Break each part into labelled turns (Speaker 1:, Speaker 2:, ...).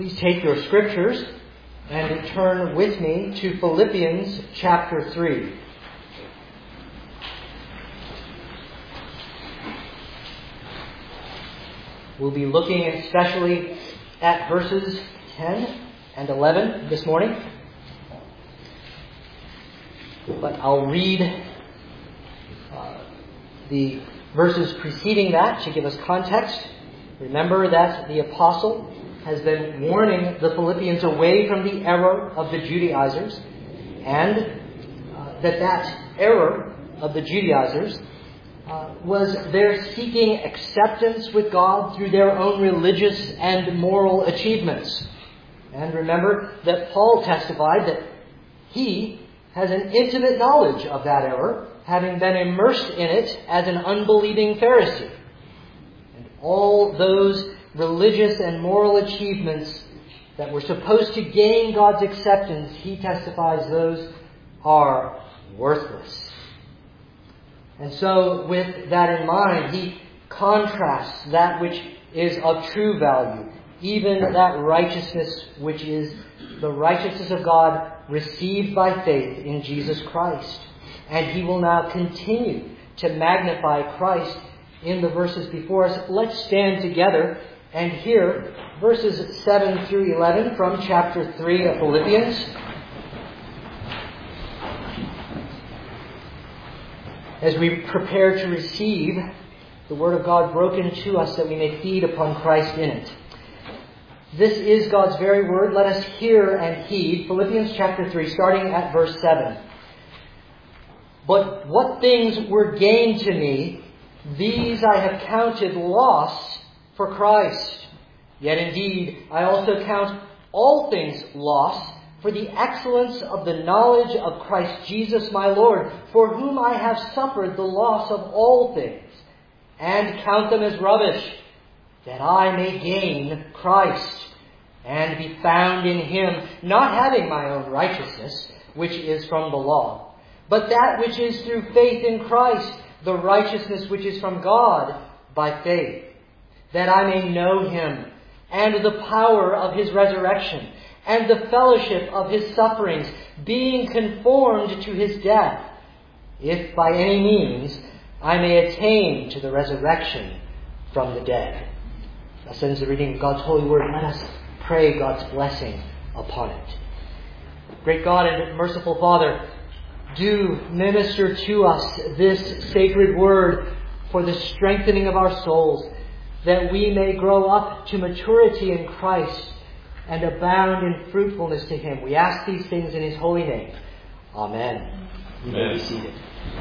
Speaker 1: Please take your scriptures and turn with me to Philippians chapter 3. We'll be looking especially at verses 10 and 11 this morning. But I'll read the verses preceding that to give us context. Remember that the apostle has been warning the Philippians away from the error of the Judaizers, and that error of the Judaizers was their seeking acceptance with God through their own religious and moral achievements. And remember that Paul testified that he has an intimate knowledge of that error, having been immersed in it as an unbelieving Pharisee. And all those religious and moral achievements that were supposed to gain God's acceptance, he testifies those are worthless. And so, with that in mind, he contrasts that which is of true value, even that righteousness which is the righteousness of God received by faith in Jesus Christ. And he will now continue to magnify Christ in the verses before us. Let's stand together and hear verses 7 through 11 from chapter 3 of Philippians. As we prepare to receive the Word of God broken to us that we may feed upon Christ in it. This is God's very Word. Let us hear and heed. Philippians chapter 3, starting at verse 7. But what things were gained to me, these I have counted loss for Christ. Yet indeed, I also count all things loss for the excellence of the knowledge of Christ Jesus my Lord, for whom I have suffered the loss of all things, and count them as rubbish, that I may gain Christ, and be found in Him, not having my own righteousness, which is from the law, but that which is through faith in Christ, the righteousness which is from God by faith, that I may know Him, and the power of His resurrection, and the fellowship of His sufferings, being conformed to His death, if by any means I may attain to the resurrection from the dead. Thus ends the reading of God's holy word. Let us pray God's blessing upon it. Great God and merciful Father, do minister to us this sacred word for the strengthening of our souls, that we may grow up to maturity in Christ and abound in fruitfulness to Him. We ask these things in His holy name. Amen. You may be seated.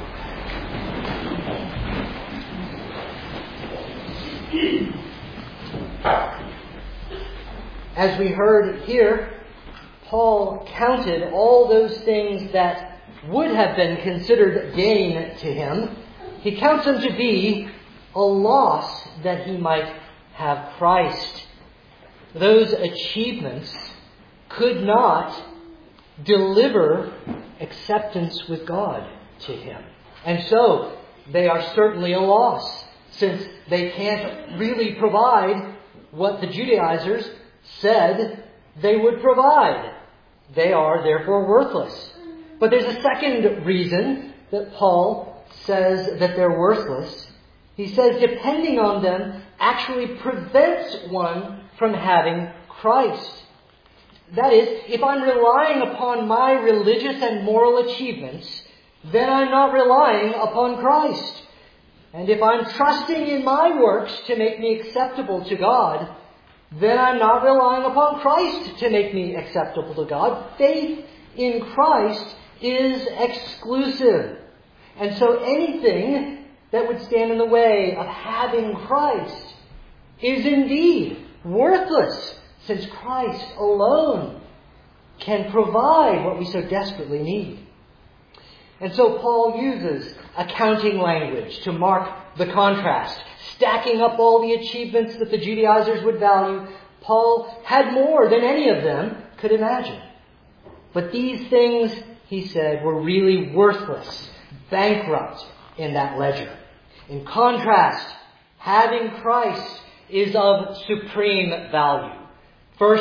Speaker 1: As we heard here, Paul counted all those things that would have been considered gain to him. He counts them to be a loss that he might have Christ. Those achievements could not deliver acceptance with God to him. And so they are certainly a loss, since they can't really provide what the Judaizers said they would provide. They are therefore worthless. But there's a second reason that Paul says that they're worthless. He says depending on them actually prevents one from having Christ. That is, if I'm relying upon my religious and moral achievements, then I'm not relying upon Christ. And if I'm trusting in my works to make me acceptable to God, then I'm not relying upon Christ to make me acceptable to God. Faith in Christ is exclusive. And so anything that would stand in the way of having Christ is indeed worthless, since Christ alone can provide what we so desperately need. And so Paul uses accounting language to mark the contrast, stacking up all the achievements that the Judaizers would value. Paul had more than any of them could imagine. But these things, he said, were really worthless, bankrupt in that ledger. In contrast, having Christ is of supreme value. First,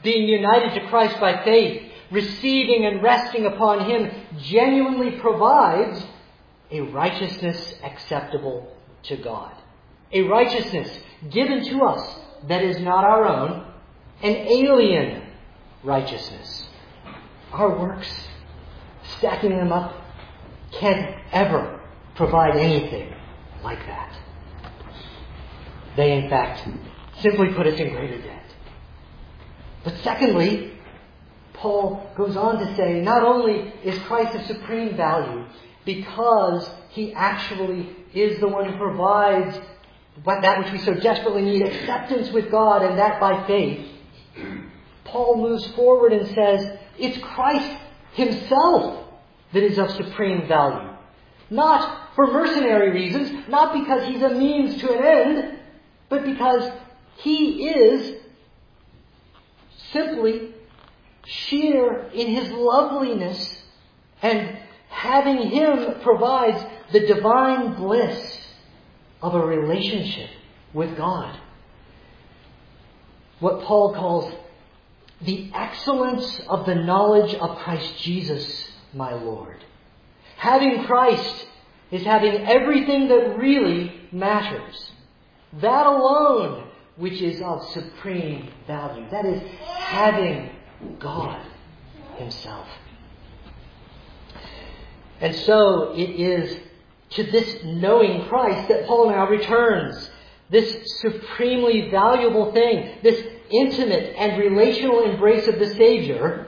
Speaker 1: being united to Christ by faith, receiving and resting upon Him, genuinely provides a righteousness acceptable to God. A righteousness given to us that is not our own, an alien righteousness. Our works, stacking them up, can't ever provide anything like that. They, in fact, simply put us in greater debt. But secondly, Paul goes on to say, not only is Christ of supreme value because He actually is the one who provides that which we so desperately need, acceptance with God, and that by faith, Paul moves forward and says, it's Christ Himself that is of supreme value. Not for mercenary reasons, not because He's a means to an end, but because He is simply sheer in His loveliness, and having Him provides the divine bliss of a relationship with God. What Paul calls the excellence of the knowledge of Christ Jesus, my Lord. Having Christ is having everything that really matters. That alone, which is of supreme value. That is having God Himself. And so it is to this knowing Christ that Paul now returns. This supremely valuable thing, this intimate and relational embrace of the Savior,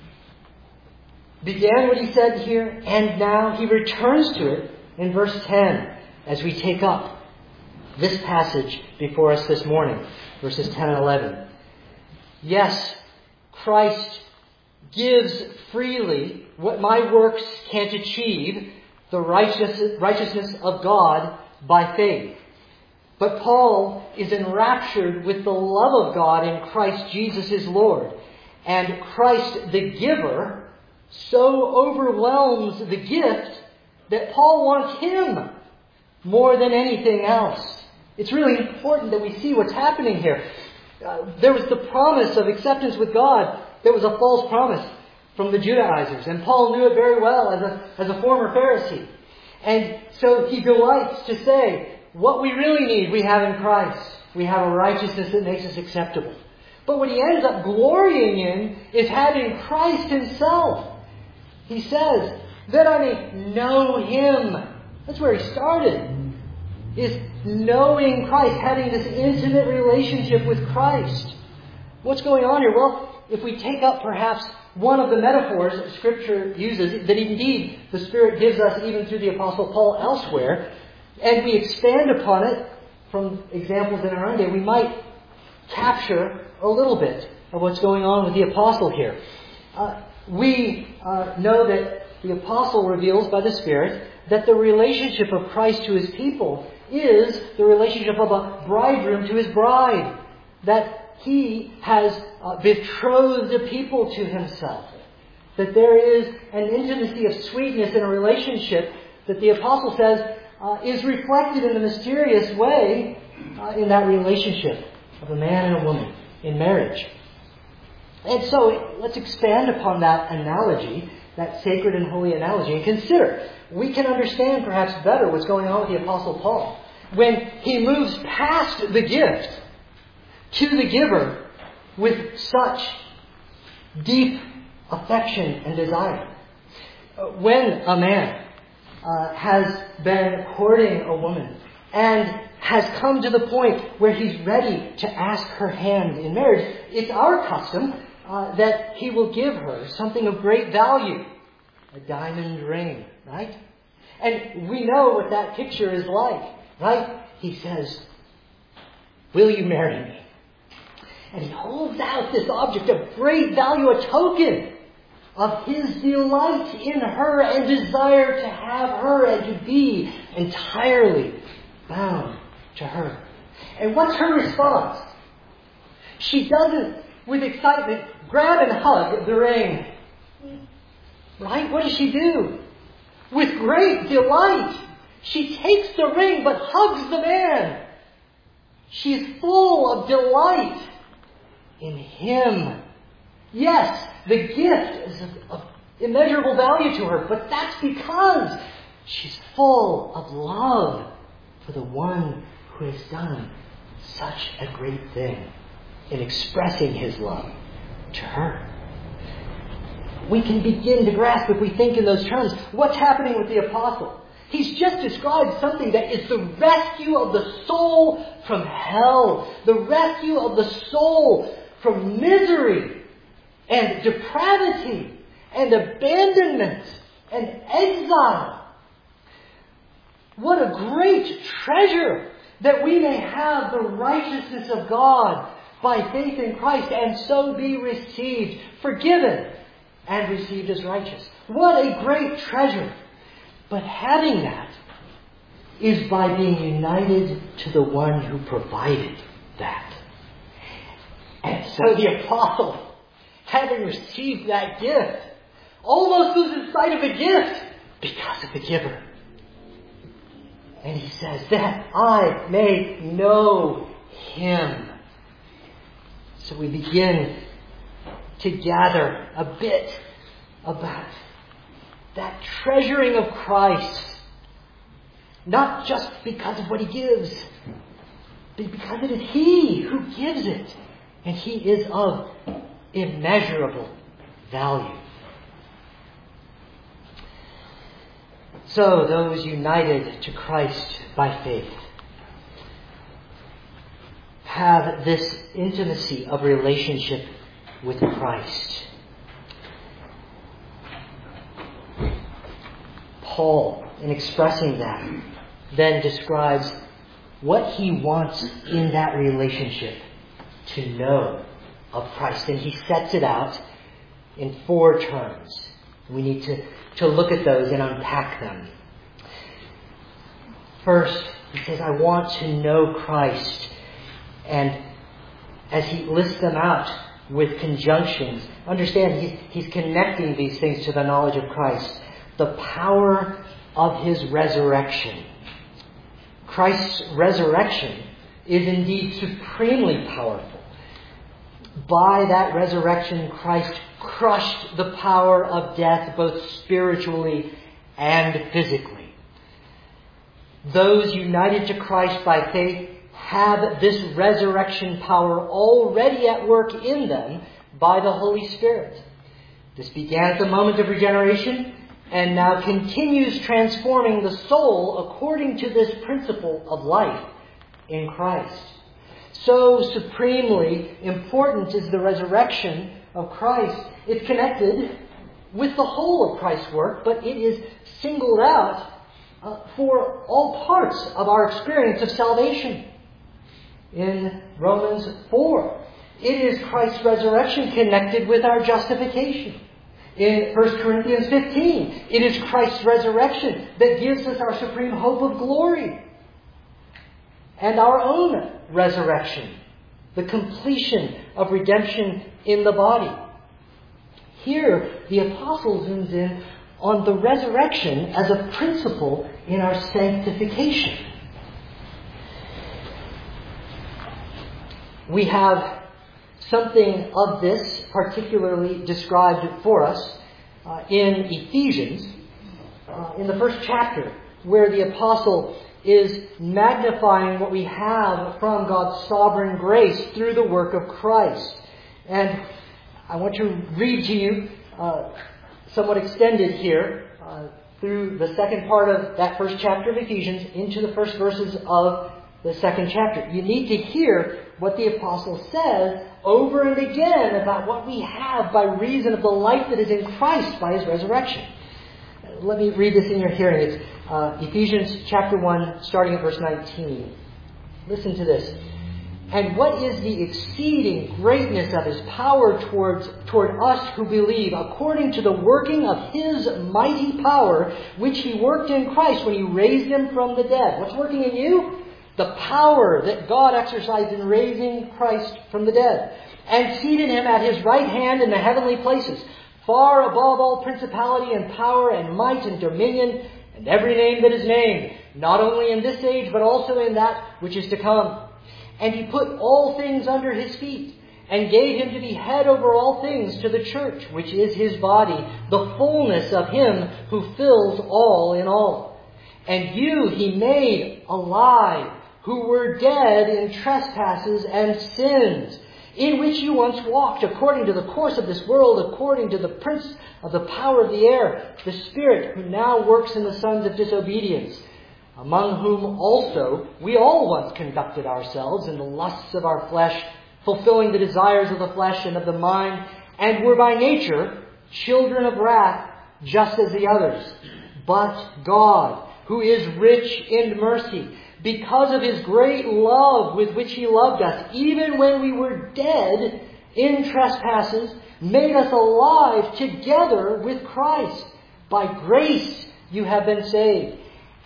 Speaker 1: began what he said here, and now he returns to it in verse 10 as we take up this passage before us this morning, verses 10 and 11. Yes, Christ gives freely what my works can't achieve, the righteousness of God by faith. But Paul is enraptured with the love of God in Christ Jesus his Lord. And Christ the giver so overwhelms the gift that Paul wants Him more than anything else. It's really important that we see what's happening here. There was the promise of acceptance with God. There was a false promise from the Judaizers. And Paul knew it very well as a former Pharisee. And so he delights to say, what we really need, we have in Christ. We have a righteousness that makes us acceptable. But what he ends up glorying in is having Christ Himself. He says, that I may know Him. That's where he started. Is knowing Christ, having this intimate relationship with Christ. What's going on here? Well, if we take up perhaps one of the metaphors that Scripture uses, that indeed the Spirit gives us even through the Apostle Paul elsewhere, and we expand upon it from examples in our own day, we might capture a little bit of what's going on with the Apostle here. We know that the Apostle reveals by the Spirit that the relationship of Christ to His people is the relationship of a bridegroom to his bride. That He has betrothed the people to Himself. That there is an intimacy of sweetness in a relationship that the Apostle says is reflected in a mysterious way in that relationship of a man and a woman in marriage. And so let's expand upon that analogy, that sacred and holy analogy, and consider. We can understand perhaps better what's going on with the Apostle Paul when he moves past the gift to the giver with such deep affection and desire. When a man has been courting a woman and has come to the point where he's ready to ask her hand in marriage, it's our custom that he will give her something of great value, a diamond ring, right? And we know what that picture is like, right? He says, will you marry me? And he holds out this object of great value, a token of his delight in her and desire to have her and to be entirely bound to her. And what's her response? She doesn't, with excitement, grab and hug the ring. Right? What does she do? With great delight, she takes the ring but hugs the man. She's full of delight in him Yes, the gift is of immeasurable value to her, but that's because she's full of love for the one who has done such a great thing in expressing his love to her. We can begin to grasp, if we think in those terms, what's happening with the apostle. He's just described something that is the rescue of the soul from hell, the rescue of the soul from misery and depravity and abandonment and exile. What a great treasure that we may have the righteousness of God by faith in Christ and so be received, forgiven, and received as righteous. What a great treasure. But having that is by being united to the one who provided that. And so the apostle, having received that gift, almost loses sight of the gift because of the giver. And he says, that I may know him. So we begin to gather a bit about that treasuring of Christ. Not just because of what he gives, but because it is he who gives it. And he is of immeasurable value. So those united to Christ by faith have this intimacy of relationship with Christ. Paul, in expressing that, then describes what he wants in that relationship to know of Christ. And he sets it out in 4 terms. We need to look at those and unpack them. First, he says, I want to know Christ. And as he lists them out with conjunctions, understand he's connecting these things to the knowledge of Christ. The power of his resurrection. Christ's resurrection is indeed supremely powerful. By that resurrection, Christ crushed the power of death both spiritually and physically. Those united to Christ by faith have this resurrection power already at work in them by the Holy Spirit. This began at the moment of regeneration and now continues transforming the soul according to this principle of life in Christ. So supremely important is the resurrection of Christ. It's connected with the whole of Christ's work, but it is singled out for all parts of our experience of salvation. In Romans 4, it is Christ's resurrection connected with our justification. In 1 Corinthians 15, it is Christ's resurrection that gives us our supreme hope of glory. And our own resurrection, the completion of redemption in the body. Here, the apostle zooms in on the resurrection as a principle in our sanctification. We have something of this particularly described for us in Ephesians, in the first chapter, where the apostle is magnifying what we have from God's sovereign grace through the work of Christ. And I want to read to you, somewhat extended here, through the second part of that first chapter of Ephesians into the first verses of the second chapter. You need to hear what the apostle says over and again about what we have by reason of the life that is in Christ by his resurrection. Let me read this in your hearing. It's Ephesians chapter 1, starting at verse 19. Listen to this. And what is the exceeding greatness of his power toward us who believe, according to the working of his mighty power, which he worked in Christ when he raised him from the dead. What's working in you? The power that God exercised in raising Christ from the dead, and seated him at his right hand in the heavenly places, far above all principality and power and might and dominion, and every name that is named, not only in this age, but also in that which is to come. And he put all things under his feet, and gave him to be head over all things to the church, which is his body, the fullness of him who fills all in all. And you he made alive, who were dead in trespasses and sins, in which you once walked, according to the course of this world, according to the prince of the power of the air, the Spirit who now works in the sons of disobedience, among whom also we all once conducted ourselves in the lusts of our flesh, fulfilling the desires of the flesh and of the mind, and were by nature children of wrath, just as the others. But God, who is rich in mercy, because of his great love with which he loved us, even when we were dead in trespasses, made us alive together with Christ. By grace you have been saved,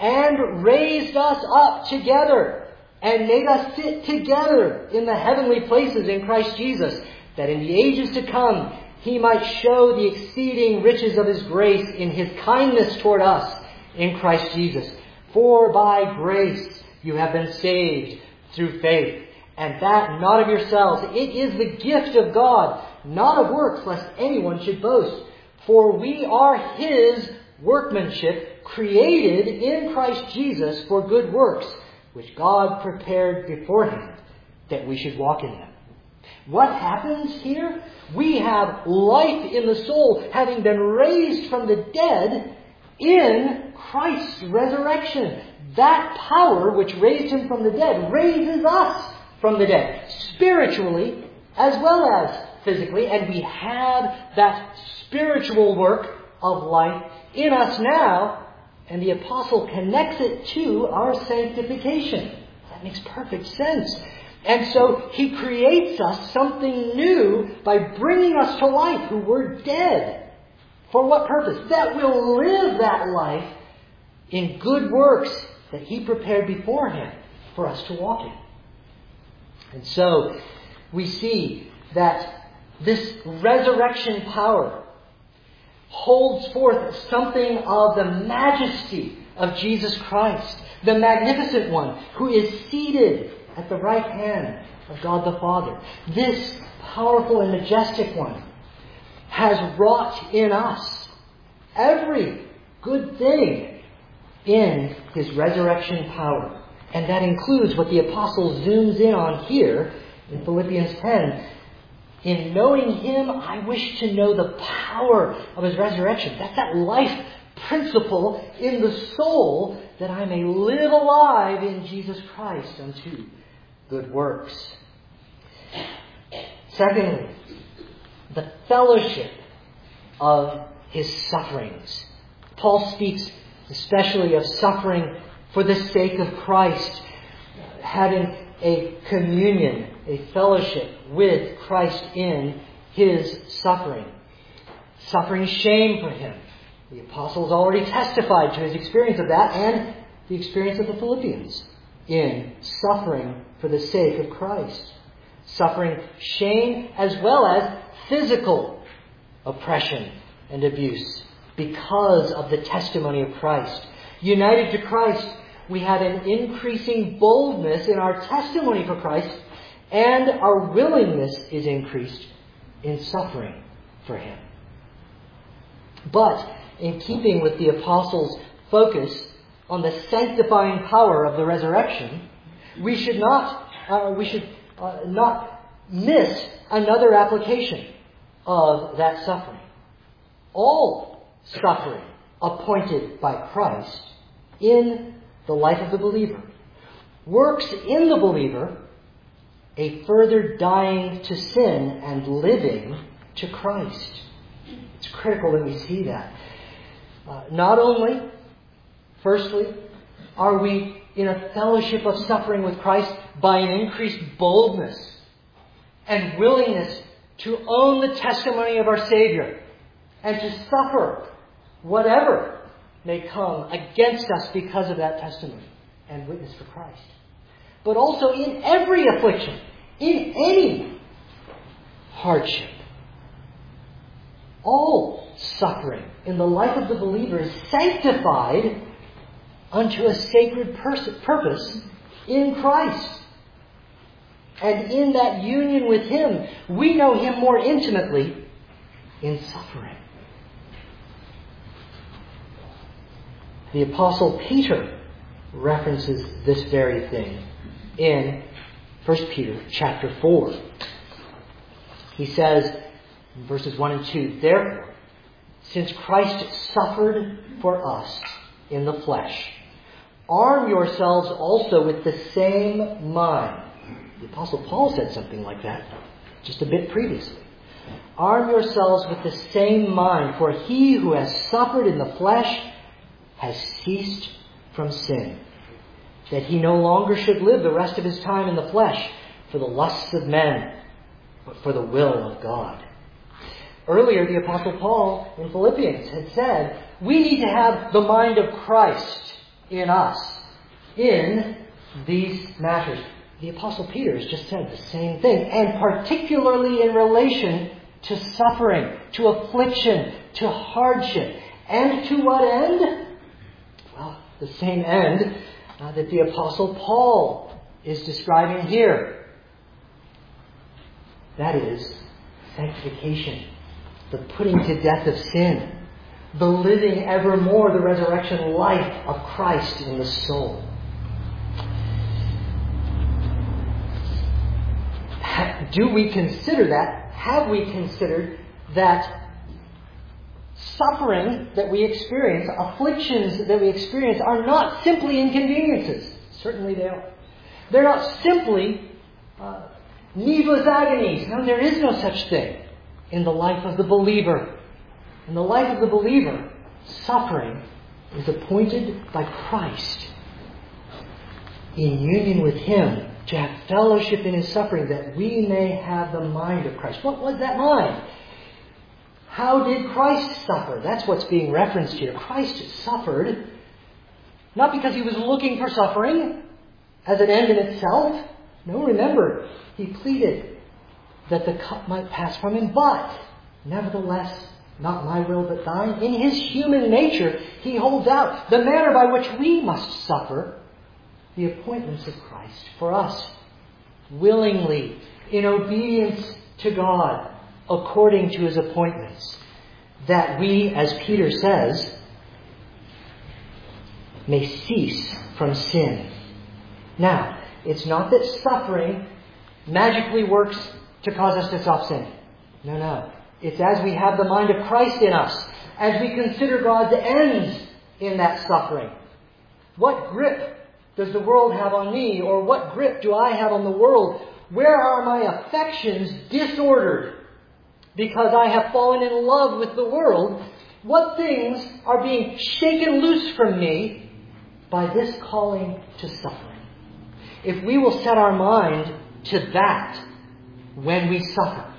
Speaker 1: and raised us up together, and made us sit together in the heavenly places in Christ Jesus, that in the ages to come he might show the exceeding riches of his grace in his kindness toward us in Christ Jesus. For by grace you have been saved through faith, and that not of yourselves. It is the gift of God, not of works, lest anyone should boast. For we are his workmanship, created in Christ Jesus for good works, which God prepared beforehand that we should walk in them. What happens here? We have life in the soul, having been raised from the dead in Christ's resurrection. That power which raised him from the dead raises us from the dead, spiritually as well as physically, and we have that spiritual work of life in us now, and the apostle connects it to our sanctification. That makes perfect sense. And so he creates us something new by bringing us to life who were dead. For what purpose? That we'll live that life in good works that he prepared beforehand for us to walk in. And so we see that this resurrection power holds forth something of the majesty of Jesus Christ, the magnificent one who is seated at the right hand of God the Father. This powerful and majestic one has wrought in us every good thing in his resurrection power. And that includes what the apostle zooms in on here in Philippians 10. In knowing him, I wish to know the power of his resurrection. That's that life principle in the soul, that I may live alive in Jesus Christ unto good works. Secondly, the fellowship of his sufferings. Paul speaks especially of suffering for the sake of Christ, having a communion, a fellowship with Christ in his suffering. Suffering shame for him. The apostles already testified to his experience of that and the experience of the Philippians in suffering for the sake of Christ. Suffering shame as well as physical oppression and abuse because of the testimony of Christ. United to Christ, we have an increasing boldness in our testimony for Christ, and our willingness is increased in suffering for him. But in keeping with the apostles' focus on the sanctifying power of the resurrection, we should not miss another application of that suffering. All suffering appointed by Christ in the life of the believer works in the believer a further dying to sin and living to Christ. It's critical that we see that. Not only, firstly, are we in a fellowship of suffering with Christ by an increased boldness and willingness to own the testimony of our Savior and to suffer whatever may come against us because of that testimony and witness for Christ. But also in every affliction, in any hardship, all suffering in the life of the believer is sanctified unto a sacred purpose in Christ. And in that union with Him, we know Him more intimately in suffering. The Apostle Peter references this very thing in 1 Peter chapter 4. He says in verses 1 and 2, "Therefore, since Christ suffered for us in the flesh, arm yourselves also with the same mind." The Apostle Paul said something like that just a bit previously. "Arm yourselves with the same mind, for he who has suffered in the flesh has ceased from sin, that he no longer should live the rest of his time in the flesh for the lusts of men, but for the will of God." Earlier, the Apostle Paul in Philippians had said, we need to have the mind of Christ in us in these matters. The Apostle Peter has just said the same thing, and particularly in relation to suffering, to affliction, to hardship. And to what end? Well, the same end that the Apostle Paul is describing here. That is sanctification, the putting to death of sin, the living evermore the resurrection life of Christ in the soul. Do we consider that? Have we considered that suffering that we experience, afflictions that we experience, are not simply inconveniences? Certainly they are. They're not simply needless agonies. No, there is no such thing in the life of the believer. In the life of the believer, suffering is appointed by Christ in union with Him to have fellowship in His suffering, that we may have the mind of Christ. What was that mind? How did Christ suffer? That's what's being referenced here. Christ suffered not because He was looking for suffering as an end in itself. No, remember, He pleaded that the cup might pass from Him, but nevertheless, not my will but thine. In His human nature, He holds out the manner by which we must suffer the appointments of Christ for us, willingly, in obedience to God, according to His appointments, that we, as Peter says, may cease from sin. Now, it's not that suffering magically works to cause us to stop sinning. No. It's as we have the mind of Christ in us, as we consider God's ends in that suffering. What grip does the world have on me? Or what grip do I have on the world? Where are my affections disordered because I have fallen in love with the world? What things are being shaken loose from me by this calling to suffering? If we will set our mind to that when we suffer,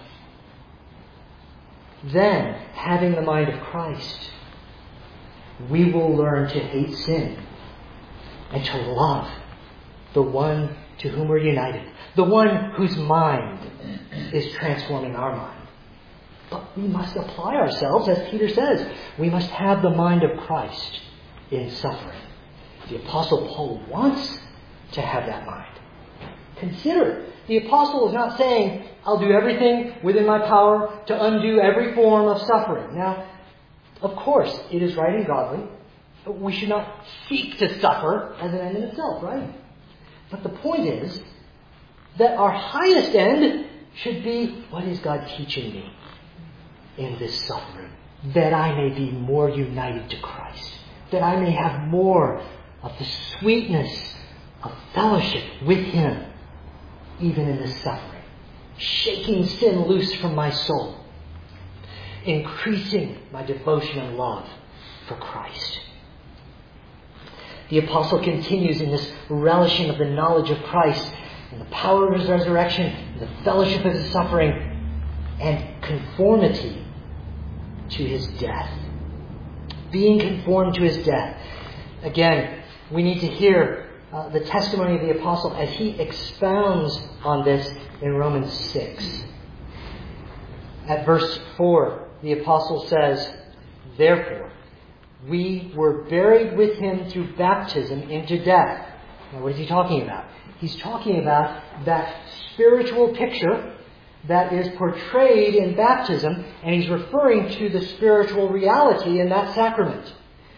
Speaker 1: then, having the mind of Christ, we will learn to hate sin and to love the one to whom we're united, the one whose mind is transforming our mind. But we must apply ourselves, as Peter says. We must have the mind of Christ in suffering. The Apostle Paul wants to have that mind. Consider, the Apostle is not saying, I'll do everything within my power to undo every form of suffering. Now, of course, it is right and godly. We should not seek to suffer as an end in itself, right? But the point is that our highest end should be, what is God teaching me in this suffering? That I may be more united to Christ. That I may have more of the sweetness of fellowship with Him, even in this suffering. Shaking sin loose from my soul. Increasing my devotion and love for Christ. The Apostle continues in this relishing of the knowledge of Christ and the power of His resurrection and the fellowship of His suffering and conformity to His death. Being conformed to His death. Again, we need to hear the testimony of the Apostle as he expounds on this in Romans 6. At verse 4, the Apostle says, "Therefore, we were buried with Him through baptism into death." Now, what is he talking about? He's talking about that spiritual picture that is portrayed in baptism, and he's referring to the spiritual reality in that sacrament.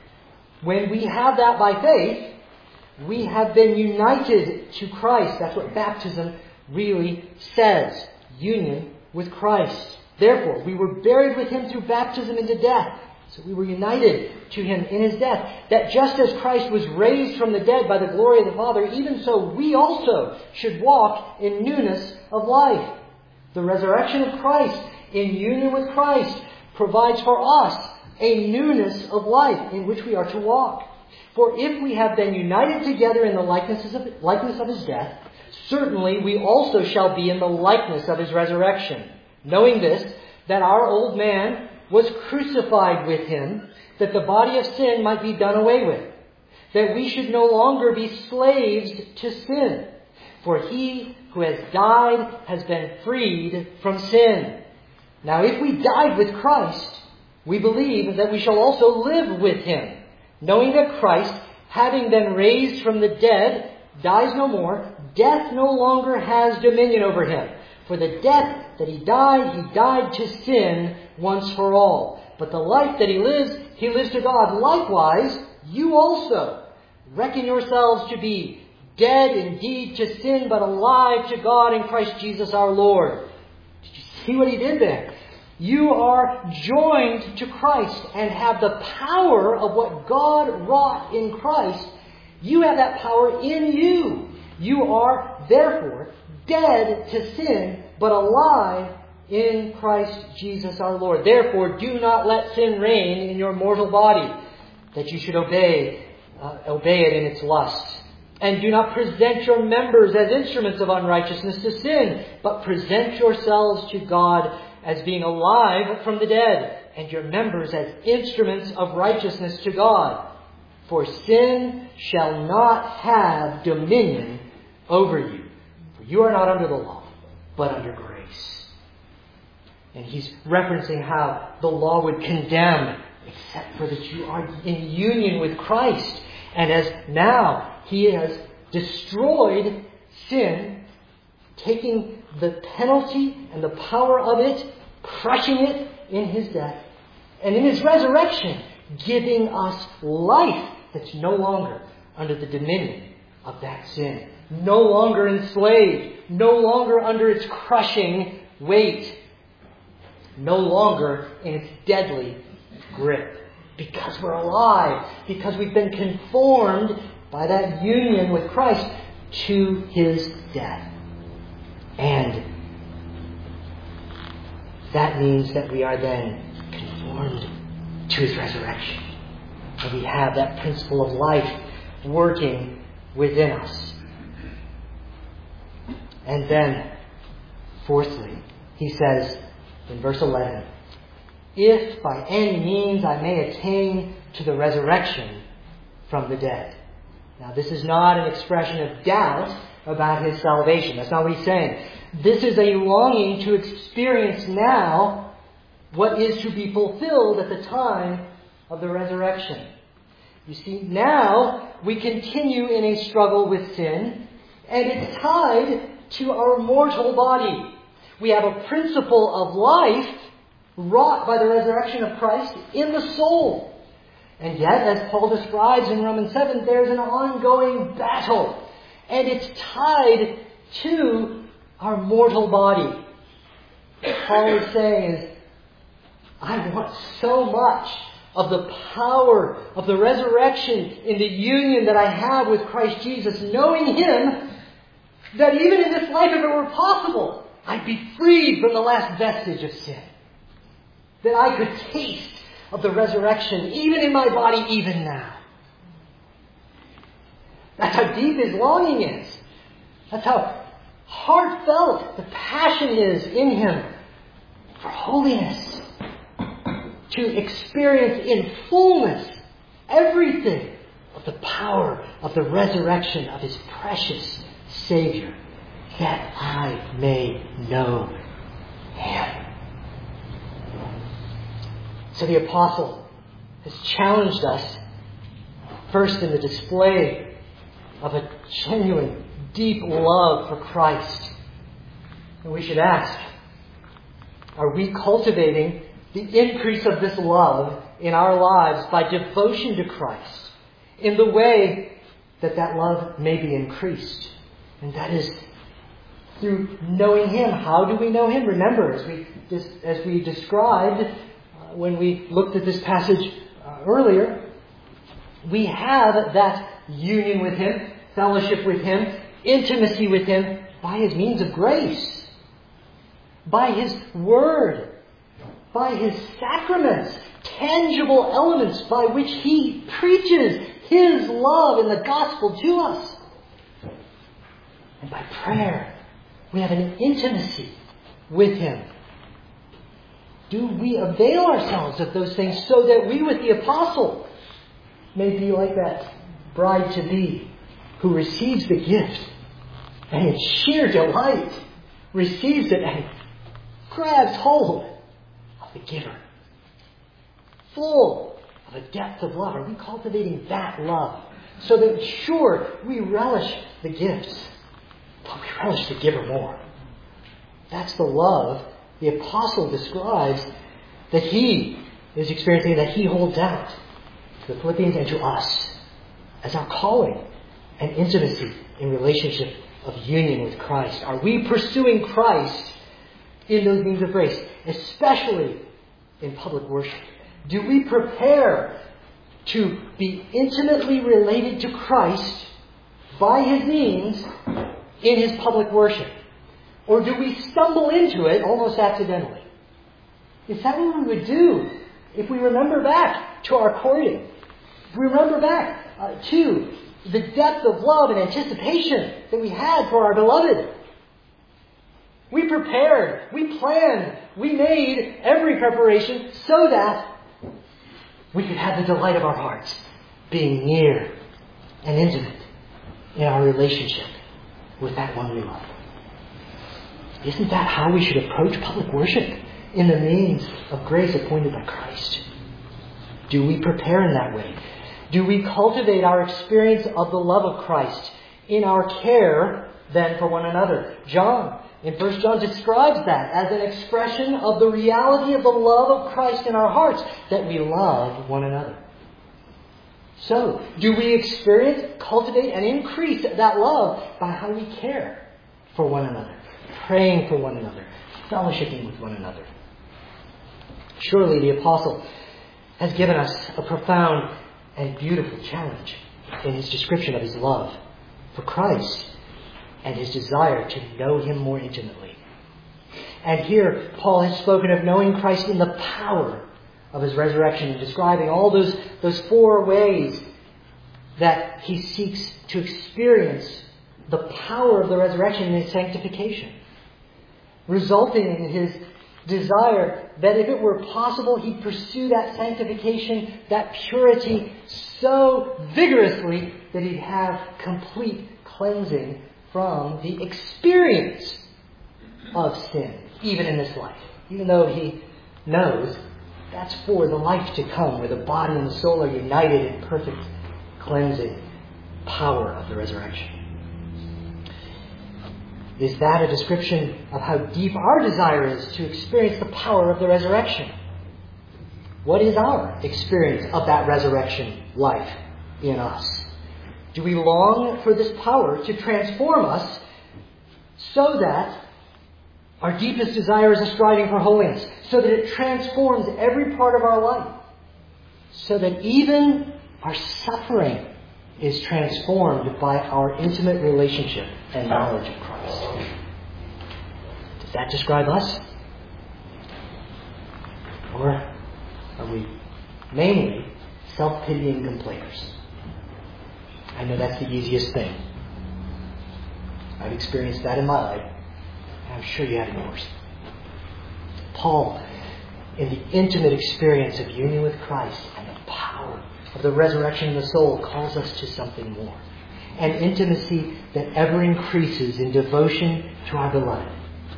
Speaker 1: When we have that by faith, we have been united to Christ. That's what baptism really says. Union with Christ. Therefore, we were buried with Him through baptism into death. So we were united to Him in His death. That just as Christ was raised from the dead by the glory of the Father, even so we also should walk in newness of life. The resurrection of Christ in union with Christ provides for us a newness of life in which we are to walk. For if we have been united together in the likeness of His death, certainly we also shall be in the likeness of His resurrection. Knowing this, that our old man was crucified with Him, that the body of sin might be done away with, that we should no longer be slaves to sin. For he who has died has been freed from sin. Now if we died with Christ, we believe that we shall also live with Him, knowing that Christ, having been raised from the dead, dies no more, death no longer has dominion over Him. For the death that He died to sin once for all. But the life that He lives to God. Likewise, you also reckon yourselves to be dead indeed to sin, but alive to God in Christ Jesus our Lord. Did you see what He did there? You are joined to Christ and have the power of what God wrought in Christ. You have that power in you. You are, therefore, dead to sin, but alive in Christ Jesus our Lord. Therefore, do not let sin reign in your mortal body, that you should obey it in its lusts. And do not present your members as instruments of unrighteousness to sin, but present yourselves to God as being alive from the dead, and your members as instruments of righteousness to God. For sin shall not have dominion over you. For you are not under the law, but under grace. And he's referencing how the law would condemn, except for that you are in union with Christ. And as now He has destroyed sin, taking the penalty and the power of it, crushing it in His death, and in His resurrection, giving us life that's no longer under the dominion of that sin. No longer enslaved, no longer under its crushing weight, no longer in its deadly grip. Because we're alive, because we've been conformed by that union with Christ to His death. And that means that we are then conformed to His resurrection. And we have that principle of life working within us. And then, fourthly, he says in verse 11, if by any means I may attain to the resurrection from the dead. Now, this is not an expression of doubt about his salvation. That's not what he's saying. This is a longing to experience now what is to be fulfilled at the time of the resurrection. You see, now we continue in a struggle with sin, and it's tied to our mortal body. We have a principle of life wrought by the resurrection of Christ in the soul. And yet, as Paul describes in Romans 7, there's an ongoing battle. And it's tied to our mortal body. Paul is saying is, I want so much of the power of the resurrection in the union that I have with Christ Jesus, knowing Him, that even in this life, if it were possible, I'd be freed from the last vestige of sin. That I could taste of the resurrection, even in my body, even now. That's how deep his longing is. That's how heartfelt the passion is in him for holiness. To experience in fullness everything of the power of the resurrection of his precious Savior, that I may know Him. So the apostle has challenged us first in the display of a genuine deep love for Christ. And we should ask, are we cultivating the increase of this love in our lives by devotion to Christ in the way that that love may be increased? And that is through knowing Him. How do we know Him? Remember, as we described when we looked at this passage earlier, we have that union with Him, fellowship with Him, intimacy with Him by His means of grace, by His Word, by His sacraments, tangible elements by which He preaches His love in the gospel to us. And by prayer, we have an intimacy with Him. Do we avail ourselves of those things so that we, with the apostle, may be like that bride-to-be who receives the gift and in sheer delight receives it and grabs hold of the giver, full of a depth of love? Are we cultivating that love so that, sure, we relish the gifts, but we relish the giver more? That's the love the apostle describes that he is experiencing, that he holds out to the Philippians and to us as our calling and intimacy in relationship of union with Christ. Are we pursuing Christ in those means of grace, especially in public worship? Do we prepare to be intimately related to Christ by His means in His public worship? Or do we stumble into it almost accidentally? Is that what we would do if we remember back to our courting? If we remember back to the depth of love and anticipation that we had for our beloved? We prepared, we planned, we made every preparation so that we could have the delight of our hearts being near and intimate in our relationship with that one we love. Isn't that how we should approach public worship? In the means of grace appointed by Christ. Do we prepare in that way? Do we cultivate our experience of the love of Christ in our care then for one another? John, in 1 John, describes that as an expression of the reality of the love of Christ in our hearts, that we love one another. So, do we experience, cultivate, and increase that love by how we care for one another, praying for one another, fellowshipping with one another? Surely the apostle has given us a profound and beautiful challenge in his description of his love for Christ and his desire to know Him more intimately. And here Paul has spoken of knowing Christ in the power of His resurrection, and describing all those four ways that he seeks to experience the power of the resurrection in his sanctification, resulting in his desire that if it were possible, he'd pursue that sanctification, that purity so vigorously that he'd have complete cleansing from the experience of sin, even in this life. Even though he knows that's for the life to come, where the body and the soul are united in perfect cleansing power of the resurrection. Is that a description of how deep our desire is to experience the power of the resurrection? What is our experience of that resurrection life in us? Do we long for this power to transform us so that our deepest desire is a striving for holiness, so that it transforms every part of our life, so that even our suffering is transformed by our intimate relationship and knowledge of Christ? Does that describe us? Or are we mainly self-pitying complainers? I know that's the easiest thing. I've experienced that in my life, and I'm sure you have in yours. Paul, in the intimate experience of union with Christ and the power of the resurrection of the soul, calls us to something more. An intimacy that ever increases in devotion to our beloved.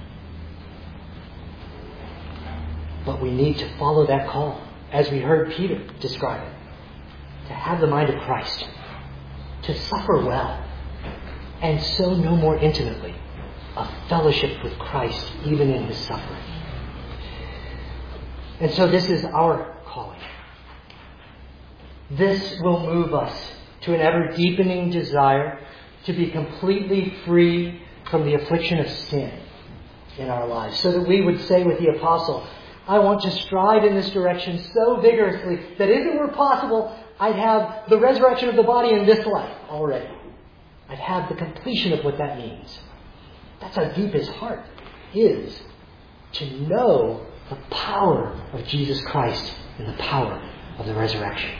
Speaker 1: But we need to follow that call, as we heard Peter describe it. To have the mind of Christ. To suffer well. and so no more intimately, a fellowship with Christ even in his suffering. And so this is our calling. This will move us to an ever-deepening desire to be completely free from the affliction of sin in our lives, so that we would say with the apostle, I want to strive in this direction so vigorously that if it were possible, I'd have the resurrection of the body in this life already. I'd have the completion of what that means. That's how deep his heart is, to know the power of Jesus Christ and the power of the resurrection.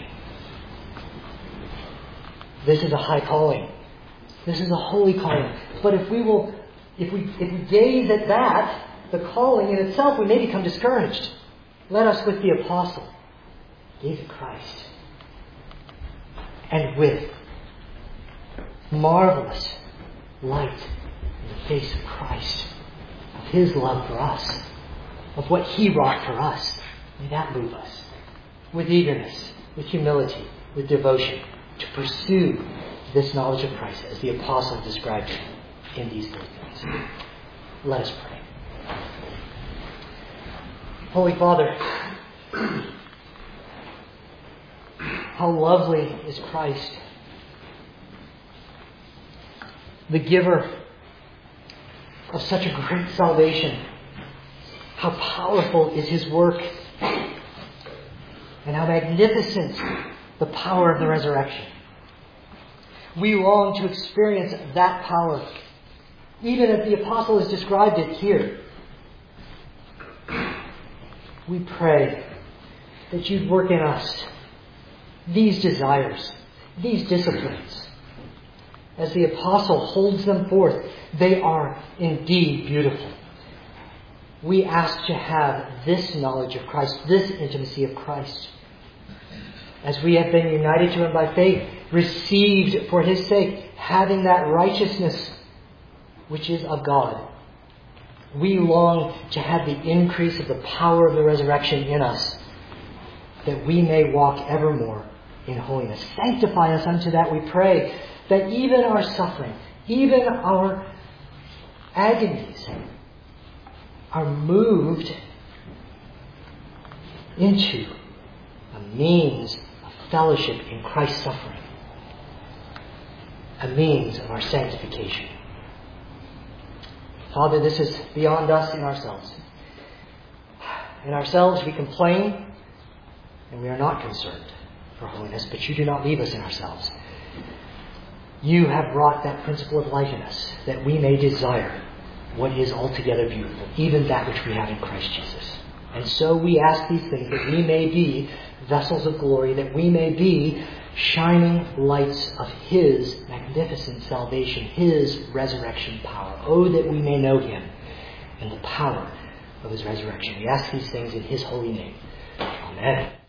Speaker 1: This is a high calling. This is a holy calling. But if we gaze at that, the calling in itself, we may become discouraged. Let us, with the apostle, gaze at Christ. And with marvelous light in the face of Christ, of his love for us, of what he wrought for us, may that move us with eagerness, with humility, with devotion, to pursue this knowledge of Christ as the apostle described it in these things. Let us pray. Holy Father, how lovely is Christ, the giver of such a great salvation. How powerful is his work, and how magnificent the power of the resurrection. We long to experience that power, even as the apostle has described it here. We pray that you'd work in us these desires, these disciplines. As the apostle holds them forth, they are indeed beautiful. We ask to have this knowledge of Christ, this intimacy of Christ. As we have been united to him by faith, received for his sake, having that righteousness which is of God, we long to have the increase of the power of the resurrection in us, that we may walk evermore in holiness. Sanctify us unto that, we pray, that even our suffering, even our agonies, are moved into a means of fellowship in Christ's suffering, a means of our sanctification. Father, this is beyond us in ourselves. In ourselves we complain, and we are not concerned for holiness, but you do not leave us in ourselves. You have wrought that principle of life in us, that we may desire what is altogether beautiful, even that which we have in Christ Jesus. And so we ask these things, that we may be vessels of glory, that we may be shining lights of his magnificent salvation, his resurrection power. Oh, that we may know him and the power of his resurrection. We ask these things in his holy name. Amen.